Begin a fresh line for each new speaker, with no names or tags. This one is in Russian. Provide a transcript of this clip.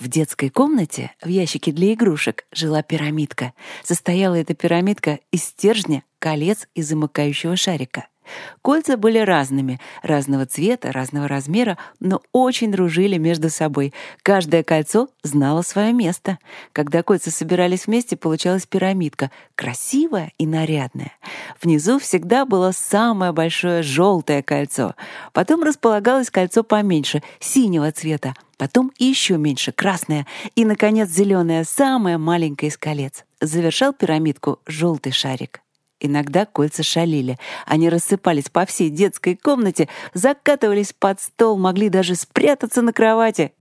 В детской комнате в ящике для игрушек жила пирамидка. Состояла эта пирамидка из стержня, колец и замыкающего шарика. Кольца были разными, разного цвета, разного размера, но очень дружили между собой. Каждое кольцо знало свое место. Когда кольца собирались вместе, получалась пирамидка, красивая и нарядная. Внизу всегда было самое большое желтое кольцо. Потом располагалось кольцо поменьше, синего цвета. Потом и еще меньше, красное. И, наконец, зеленое, самое маленькое из колец. Завершал пирамидку желтый шарик. Иногда кольца шалили. Они рассыпались по всей детской комнате, закатывались под стол, могли даже спрятаться на кровати.